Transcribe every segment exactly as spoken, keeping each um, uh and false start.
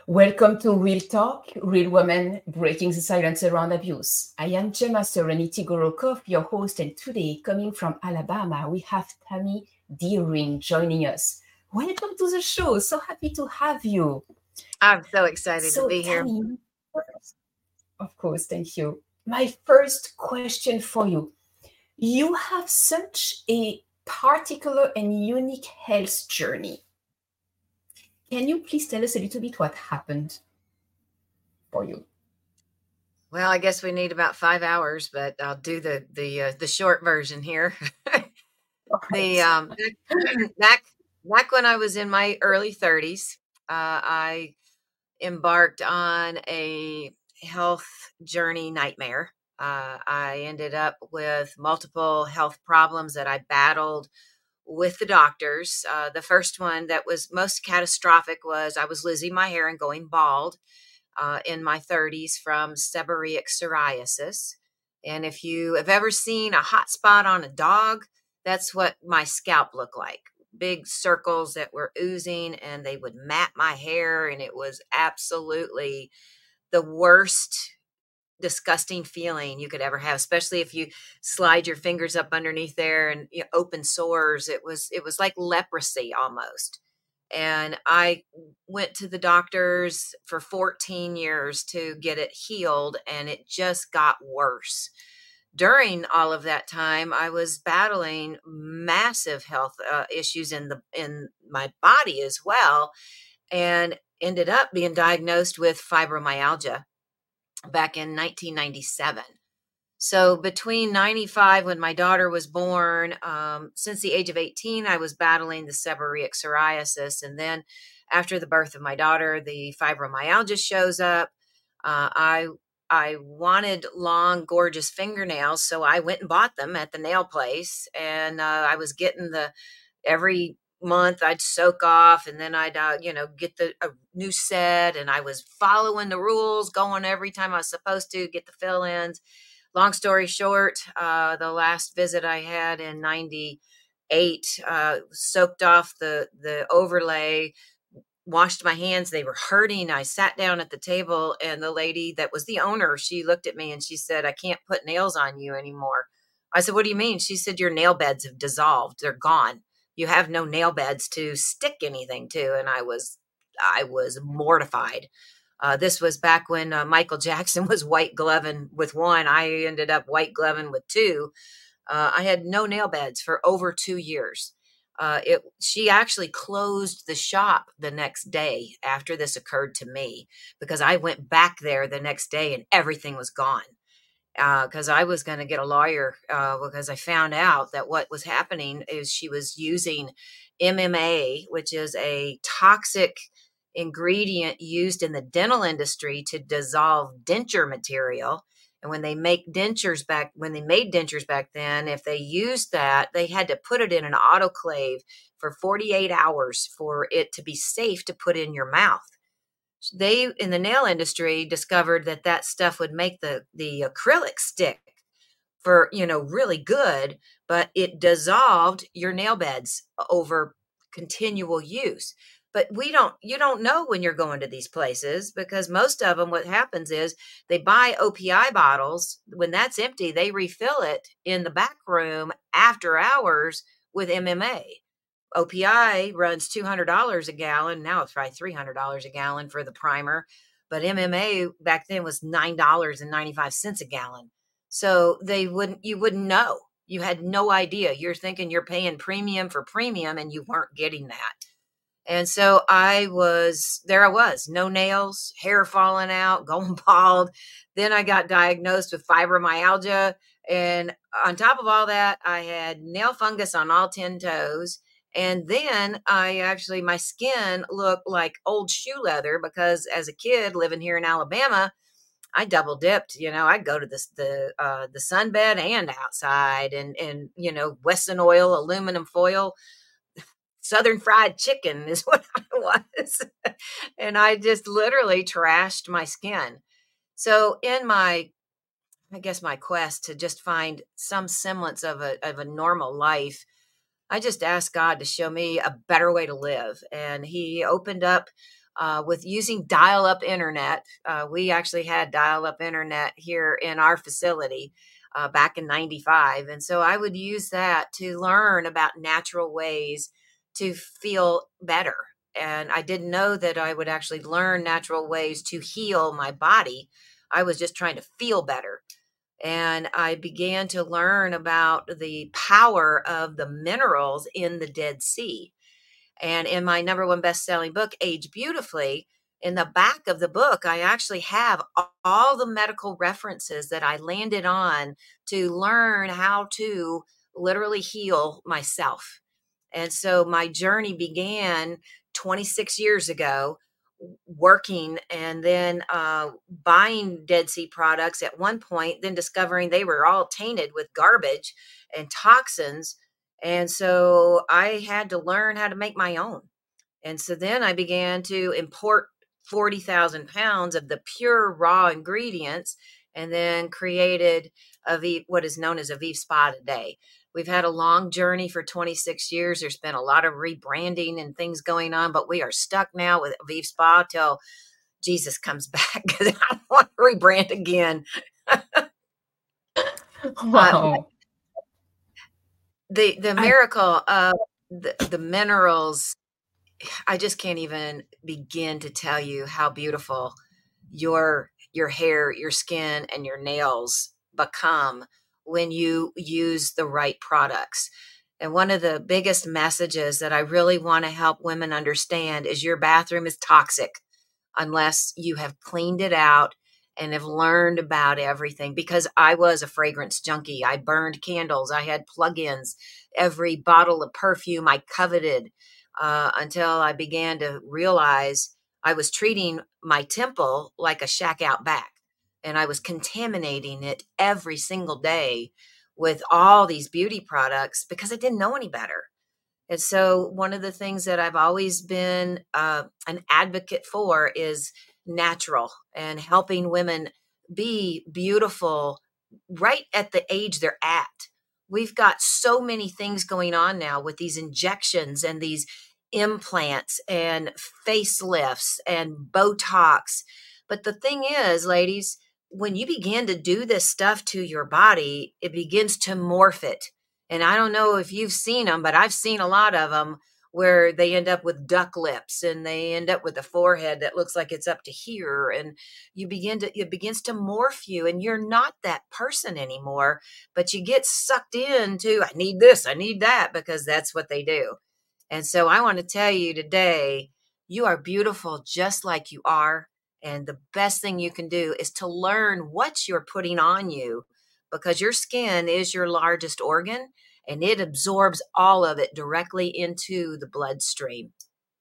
Welcome to Real Talk, Real Women Breaking the Silence Around Abuse. I am Gemma Serenity Gorokov, your host, and today, coming from Alabama, we have Tammy Deering joining us. Welcome to the show. So happy to have you. I'm so excited to So, be here. Tammy, of course, thank you. My first question for you. You have such a particular and unique health journey. Can you please tell us a little bit what happened for you? Well, I guess we need about five hours, but I'll do the the uh, the short version here. All the right. um, back back when I was in my early thirties, uh, I embarked on a health journey nightmare. Uh, I ended up with multiple health problems that I battled with the doctors. Uh, the first one that was most catastrophic was I was losing my hair and going bald uh, in my thirties from seborrheic psoriasis. And if you have ever seen a hot spot on a dog, that's what my scalp looked like. Big circles that were oozing, and they would mat my hair, and it was absolutely the worst disgusting feeling you could ever have, especially if you slide your fingers up underneath there and you know, open sores. It was it was like leprosy almost. And I went to the doctors for fourteen years to get it healed, and it just got worse. During all of that time, I was battling massive health uh, issues in the in my body as well, and ended up being diagnosed with fibromyalgia back in nineteen ninety-seven. So between ninety-five, when my daughter was born, um, since the age of eighteen, I was battling the seborrheic psoriasis. And then after the birth of my daughter, the fibromyalgia shows up. Uh, I I wanted long, gorgeous fingernails, so I went and bought them at the nail place. And uh, I was getting the every month I'd soak off, and then I'd uh, you know get the a new set, and I was following the rules, going every time I was supposed to get the fill-ins. Long story short, uh, the last visit I had in ninety-eight, uh, soaked off the the overlay, washed my hands. They were hurting. I sat down at the table, and the lady that was the owner, she looked at me and she said, "I can't put nails on you anymore." I said, "What do you mean?" She said, "Your nail beds have dissolved. They're gone. You have no nail beds to stick anything to." And I was, I was mortified. Uh, this was back when uh, Michael Jackson was white gloving with one. I ended up white gloving with two. Uh, I had no nail beds for over two years. Uh, it She actually closed the shop the next day after this occurred to me, because I went back there the next day and everything was gone. Because I was going to get a lawyer, uh, because I found out that what was happening is she was using M M A, which is a toxic ingredient used in the dental industry to dissolve denture material. And when they make dentures back, when they made dentures back then, if they used that, they had to put it in an autoclave for forty-eight hours for it to be safe to put in your mouth. They in the nail industry discovered that that stuff would make the the acrylic stick for, you know, really good, but it dissolved your nail beds over continual use. But we don't, you don't know when you're going to these places, because most of them, what happens is they buy O P I bottles. When that's empty, they refill it in the back room after hours with M M A. O P I runs two hundred dollars a gallon. Now it's probably three hundred dollars a gallon for the primer. But M M A back then was nine dollars and ninety-five cents a gallon. So they wouldn't, you wouldn't know. You had no idea. You're thinking you're paying premium for premium, and you weren't getting that. And so I was, there I was, no nails, hair falling out, going bald. Then I got diagnosed with fibromyalgia. And on top of all that, I had nail fungus on all ten toes. And then I actually, my skin looked like old shoe leather, because as a kid living here in Alabama, I double dipped. You know, I'd go to this the uh, the sunbed and outside, and and you know, Wesson oil, aluminum foil, Southern fried chicken is what I was. And I just literally trashed my skin. So in my, I guess my quest to just find some semblance of a of a normal life, I just asked God to show me a better way to live. And he opened up uh, with using dial-up internet. Uh, we actually had dial-up internet here in our facility uh, back in ninety-five. And so I would use that to learn about natural ways to feel better. And I didn't know that I would actually learn natural ways to heal my body. I was just trying to feel better. And I began to learn about the power of the minerals in the Dead Sea. And in my number one best-selling book, Age Beautifully, in the back of the book, I actually have all the medical references that I landed on to learn how to literally heal myself. And so my journey began twenty-six years ago, working and then uh, buying Dead Sea products at one point, then discovering they were all tainted with garbage and toxins. And so I had to learn how to make my own. And so then I began to import forty thousand pounds of the pure raw ingredients and then created Aviv, what is known as Aviv Spa today. We've had a long journey for twenty-six years. There's been a lot of rebranding and things going on, but we are stuck now with Aviv Spa till Jesus comes back because I don't want to rebrand again. uh, Wow. the the I miracle of the, the minerals, I just can't even begin to tell you how beautiful your your hair, your skin, and your nails become when you use the right products. And one of the biggest messages that I really want to help women understand is your bathroom is toxic unless you have cleaned it out and have learned about everything. Because I was a fragrance junkie. I burned candles. I had plug-ins. Every bottle of perfume I coveted, uh, until I began to realize I was treating my temple like a shack out back. And I was contaminating it every single day with all these beauty products because I didn't know any better. And so, one of the things that I've always been uh, an advocate for is natural and helping women be beautiful right at the age they're at. We've got so many things going on now with these injections and these implants and facelifts and Botox. But the thing is, ladies, when you begin to do this stuff to your body, it begins to morph it. And I don't know if you've seen them, but I've seen a lot of them where they end up with duck lips and they end up with a forehead that looks like it's up to here. And you begin to, it begins to morph you and you're not that person anymore, but you get sucked into, I need this, I need that, because that's what they do. And so I want to tell you today, you are beautiful just like you are. And the best thing you can do is to learn what you're putting on you, because your skin is your largest organ and it absorbs all of it directly into the bloodstream.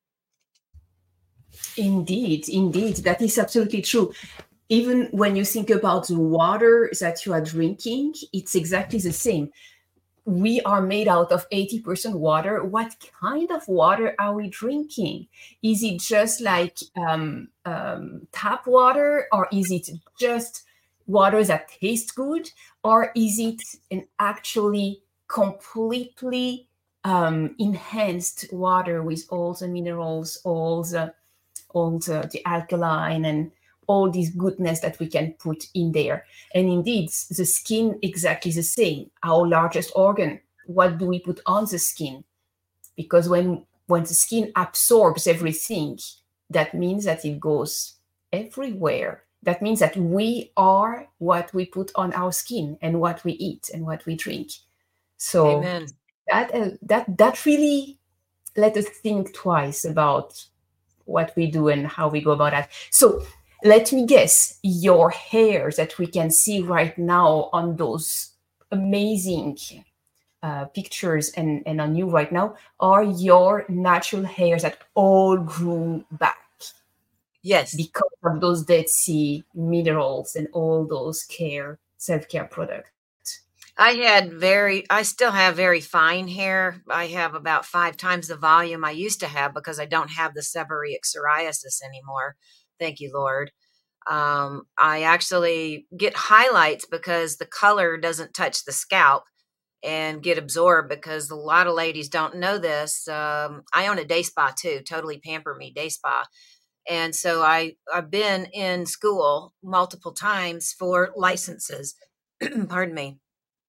Indeed, indeed, that is absolutely true. Even when you think about the water that you are drinking, it's exactly the same. We are made out of eighty percent water. What kind of water are we drinking? Is it just like um, um, tap water, or is it just water that tastes good, or is it an actually completely um, enhanced water with all the minerals, all the all the, the alkaline and all this goodness that we can put in there? And indeed, the skin exactly the same. Our largest organ. What do we put on the skin? Because when when the skin absorbs everything, that means that it goes everywhere. That means that we are what we put on our skin and what we eat and what we drink. So Amen. that uh, that that really let us think twice about what we do and how we go about that. So let me guess, your hair that we can see right now on those amazing uh, pictures and, and on you right now are your natural hairs that all grew back Yes. because of those Dead Sea minerals and all those care, self-care products. I had very, I still have very fine hair. I have about five times the volume I used to have because I don't have the seborrheic psoriasis anymore. Thank you, Lord. Um, I actually get highlights because the color doesn't touch the scalp and get absorbed, because a lot of ladies don't know this. Um, I own a day spa too, Totally Pamper Me Day Spa. And so I, I've been in school multiple times for licenses. Pardon me.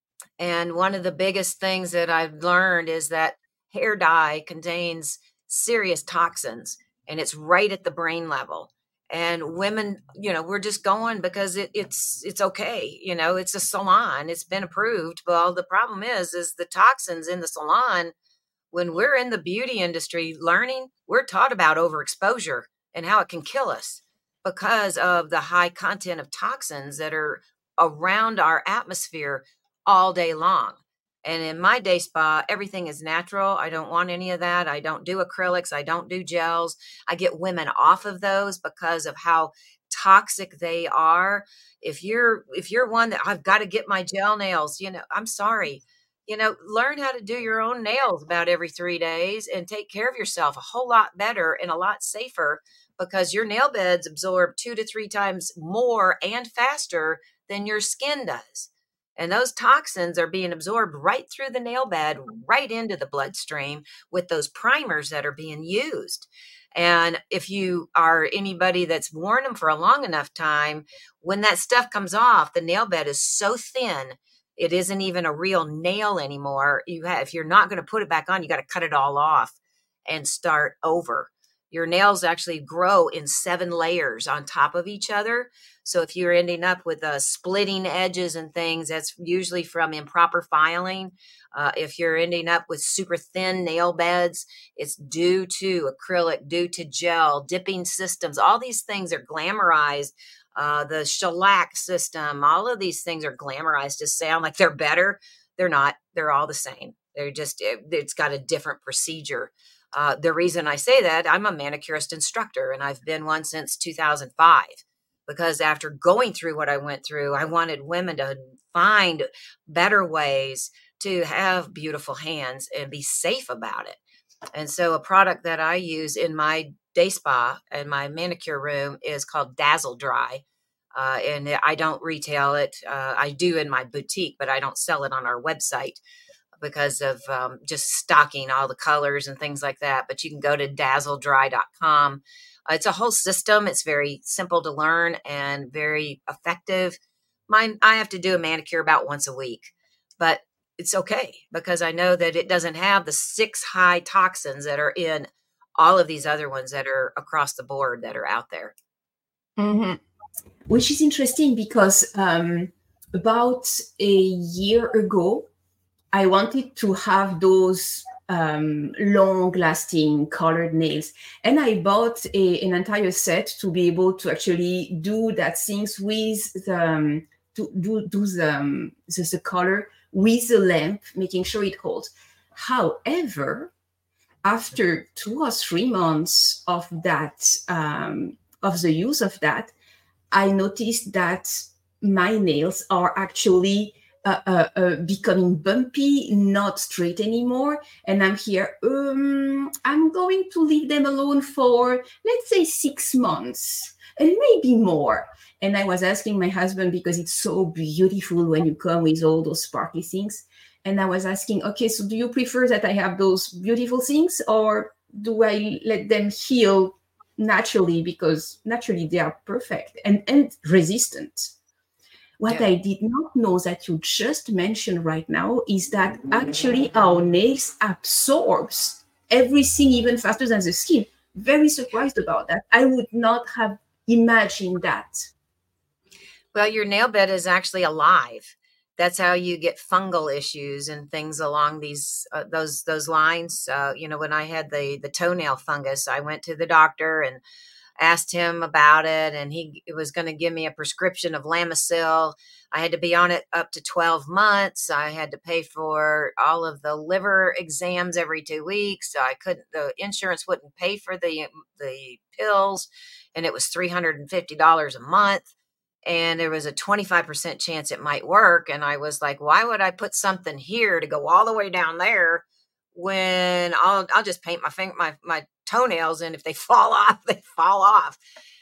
And one of the biggest things that I've learned is that hair dye contains serious toxins and it's right at the brain level. And women, you know, we're just going because it, it's it's okay. You know, it's a salon. It's been approved. Well, the problem is, is the toxins in the salon. When we're in the beauty industry learning, we're taught about overexposure and how it can kill us because of the high content of toxins that are around our atmosphere all day long. And in my day spa, everything is natural. I don't want any of that. I don't do acrylics. I don't do gels. I get women off of those because of how toxic they are. If you're if you're one that I've got to get my gel nails, you know, I'm sorry, you know, learn how to do your own nails about every three days and take care of yourself a whole lot better and a lot safer because your nail beds absorb two to three times more and faster than your skin does. And those toxins are being absorbed right through the nail bed, right into the bloodstream with those primers that are being used. And if you are anybody that's worn them for a long enough time, when that stuff comes off, the nail bed is so thin it isn't even a real nail anymore. You have, if you're not going to put it back on, you got to cut it all off and start over. Your nails actually grow in seven layers on top of each other. So if you're ending up with uh, splitting edges and things, that's usually from improper filing. Uh, if you're ending up with super thin nail beds, it's due to acrylic, due to gel, dipping systems. All these things are glamorized. Uh, the shellac system, all of these things are glamorized to sound like they're better. They're not. They're all the same. They're just, it, it's got a different procedure. Uh, the reason I say that, I'm a manicurist instructor and I've been one since two thousand five because after going through what I went through, I wanted women to find better ways to have beautiful hands and be safe about it. And so a product that I use in my day spa and my manicure room is called Dazzle Dry. Uh, and I don't retail it. Uh, I do in my boutique, but I don't sell it on our website because of um, just stocking all the colors and things like that. But you can go to dazzle dry dot com. Uh, it's a whole system. It's very simple to learn and very effective. Mine, I have to do a manicure about once a week, but it's okay because I know that it doesn't have the six high toxins that are in all of these other ones that are across the board that are out there. Mm-hmm. Which is interesting because um, about a year ago, I wanted to have those um, long-lasting colored nails, and I bought a, an entire set to be able to actually do that things with the um, to do do the, um, the the color with the lamp, making sure it holds. However, after two or three months of that um, of the use of that, I noticed that my nails are actually uh, uh, uh, becoming bumpy, not straight anymore. And I'm here, um, I'm going to leave them alone for, let's say, six months and maybe more. And I was asking my husband because it's so beautiful when you come with all those sparkly things. And I was asking, okay, so do you prefer that I have those beautiful things or do I let them heal naturally, because naturally they are perfect and, and resistant. What Yeah. I did not know that you just mentioned right now is that actually our nails absorbs everything even faster than the skin. Very surprised about that. I would not have imagined that. Well, your nail bed is actually alive. That's how you get fungal issues and things along these uh, those those lines. Uh, you know, when I had the the toenail fungus, I went to the doctor and asked him about it, and he was going to give me a prescription of Lamisil. I had to be on it up to twelve months. I had to pay for all of the liver exams every two weeks. So I couldn't. The insurance wouldn't pay for the the pills, and it was three hundred fifty dollars a month. And there was a twenty-five percent chance it might work. And I was like, why would I put something here to go all the way down there when I'll, I'll just paint my finger, my, my toenails. And if they fall off, they fall off.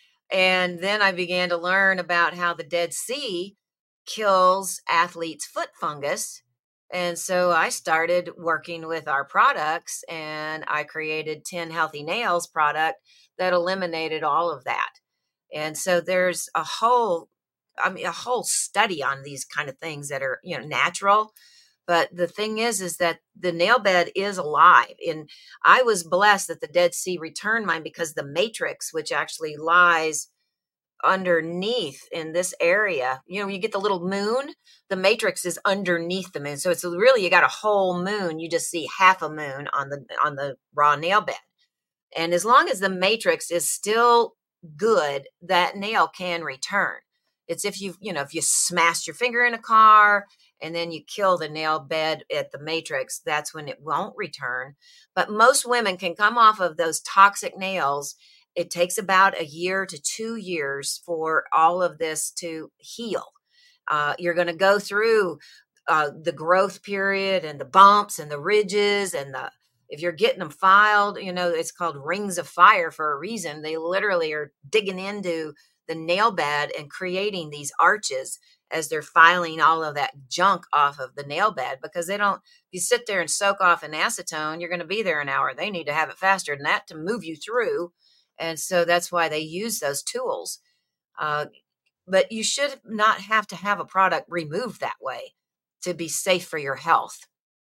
And then I began to learn about how the Dead Sea kills athletes' foot fungus. And so I started working with our products and I created ten Healthy Nails product that eliminated all of that. And so there's a whole, I mean, a whole study on these kind of things that are, you know, natural. But the thing is, is that the nail bed is alive. And I was blessed that the Dead Sea returned mine, because the matrix, which actually lies underneath in this area, you know, you get the little moon, the matrix is underneath the moon. So it's really, you got a whole moon. You just see half a moon on the, on the raw nail bed. And as long as the matrix is still good, that nail can return. It's if you, you know, if you smashed your finger in a car and then you kill the nail bed at the matrix, that's when it won't return. But most women can come off of those toxic nails. It takes about a year to two years for all of this to heal. Uh, you're going to go through uh, the growth period and the bumps and the ridges and the, if you're getting them filed, you know, it's called rings of fire for a reason. They literally are digging into the nail bed and creating these arches as they're filing all of that junk off of the nail bed, because they don't, if you sit there and soak off an acetone, you're going to be there an hour. They need to have it faster than that to move you through. And so that's why they use those tools. Uh, but you should not have to have a product removed that way to be safe for your health.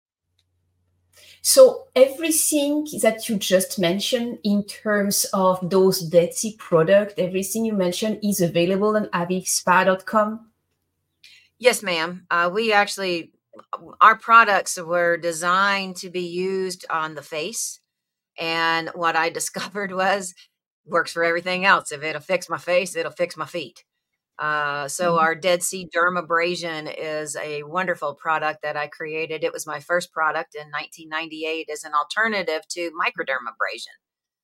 So everything that you just mentioned in terms of those Dead Sea products, everything you mentioned is available on aviv spa dot com? Yes, ma'am. Uh, we actually, our products were designed to be used on the face. And what I discovered was, works for everything else. If it'll fix my face, it'll fix my feet. Uh, so mm-hmm. Our Dead Sea Dermabrasion is a wonderful product that I created. It was my first product in nineteen ninety-eight as an alternative to microdermabrasion.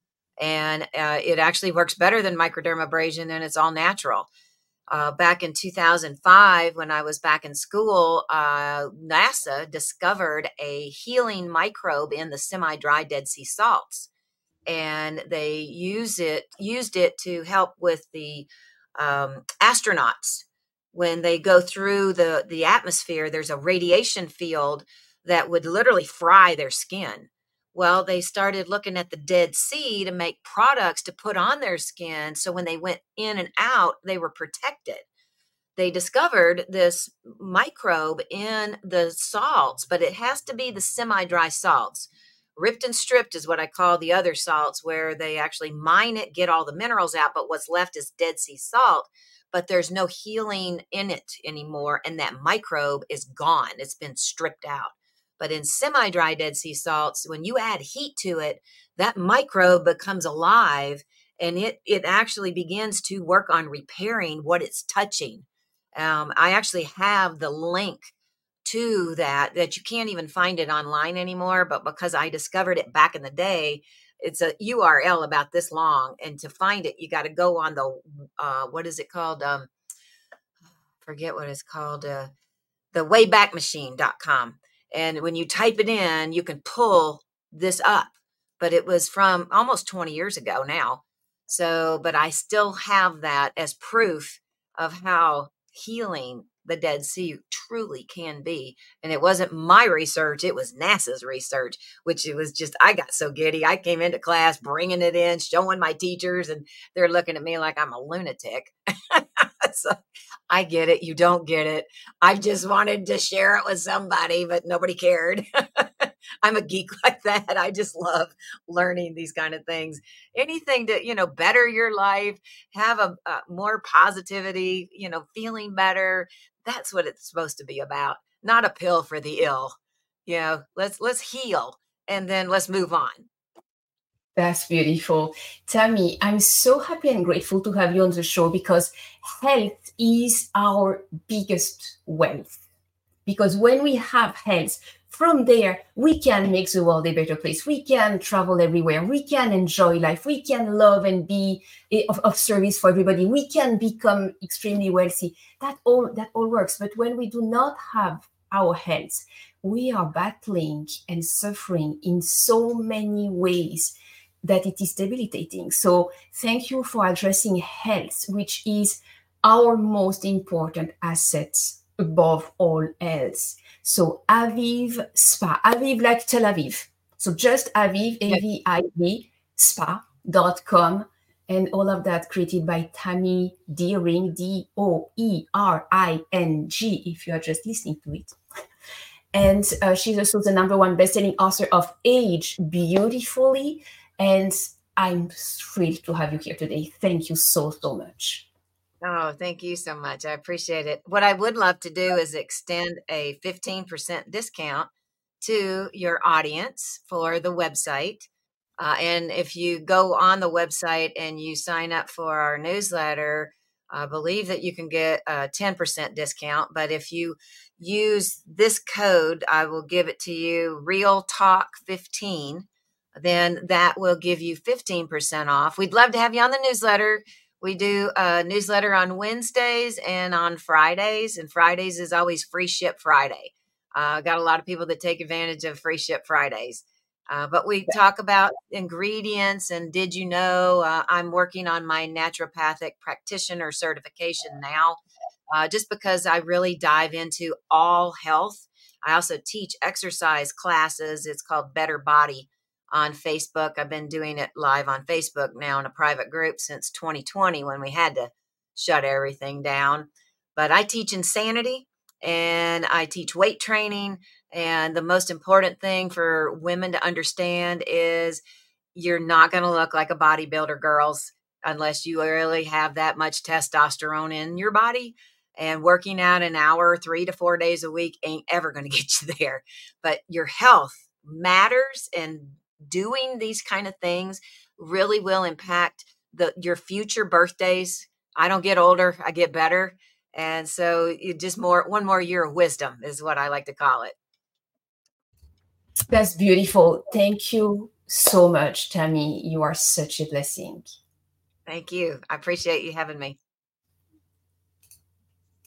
And uh, it actually works better than microdermabrasion, and it's all natural. Uh, back in two thousand five, when I was back in school, uh, NASA discovered a healing microbe in the semi-dry Dead Sea salts. And they use it, used it to help with the um, astronauts. When they go through the, the atmosphere, there's a radiation field that would literally fry their skin. Well, they started looking at the Dead Sea to make products to put on their skin. So when they went in and out, they were protected. They discovered this microbe in the salts, but it has to be the semi-dry salts. Ripped and stripped is what I call the other salts, where they actually mine it, get all the minerals out, but what's left is Dead Sea salt, but there's no healing in it anymore, and that microbe is gone. It's been stripped out. But in semi-dry Dead Sea salts, when you add heat to it, that microbe becomes alive, and it, it actually begins to work on repairing what it's touching. Um, I actually have the link to that, that you can't even find it online anymore, but because I discovered it back in the day, it's a U R L about this long. And to find it, you got to go on the, uh, what is it called? Um, forget what it's called, uh, the wayback machine dot com. And when you type it in, you can pull this up, but it was from almost twenty years ago now. So, but I still have that as proof of how healing the Dead Sea truly can be. And it wasn't my research, it was NASA's research, which it was just, I got so giddy. I came into class bringing it in, showing my teachers, and they're looking at me like I'm a lunatic. So I get it. You don't get it. I just wanted to share it with somebody, but nobody cared. I'm a geek like that. I just love learning these kind of things. Anything to, you know, better your life, have a, a more positivity, you know, feeling better. That's what it's supposed to be about. Not a pill for the ill. You know, let's, let's heal and then let's move on. That's beautiful. Tammy, I'm so happy and grateful to have you on the show, because health is our biggest wealth. Because when we have health, from there, we can make the world a better place. We can travel everywhere. We can enjoy life. We can love and be of, of service for everybody. We can become extremely wealthy. That all, that all works. But when we do not have our health, we are battling and suffering in so many ways that it is debilitating. So thank you for addressing health, which is our most important asset above all else. So Aviv Spa, Aviv like Tel Aviv. So just Aviv, A V I V, spa dot com. and all of that created by Tammy Deering, D O E R I N G, if you are just listening to it. And uh, she's also the number one best-selling author of Age Beautifully. And I'm thrilled to have you here today. Thank you so, so much. Oh, thank you so much. I appreciate it. What I would love to do is extend a fifteen percent discount to your audience for the website. Uh, and if you go on the website and you sign up for our newsletter, I believe that you can get a ten percent discount. But if you use this code, I will give it to you, Real Talk fifteen, then that will give you fifteen percent off. We'd love to have you on the newsletter. We do a newsletter on Wednesdays and on Fridays, and Fridays is always Free Ship Friday. Uh, got a lot of people that take advantage of Free Ship Fridays. Uh, but we talk about ingredients and did you know, uh, I'm working on my naturopathic practitioner certification now, uh, just because I really dive into all health. I also teach exercise classes. It's called Better Body on Facebook. I've been doing it live on Facebook now in a private group since twenty twenty when we had to shut everything down. But I teach insanity and I teach weight training. And the most important thing for women to understand is you're not going to look like a bodybuilder, girls, unless you really have that much testosterone in your body. And working out an hour, three to four days a week ain't ever going to get you there. But your health matters, and doing these kind of things really will impact the your future birthdays. I don't get older, I get better. And so you just more one more year of wisdom is what I like to call it. That's beautiful. Thank you so much, Tammy. You are such a blessing. Thank you. I appreciate you having me.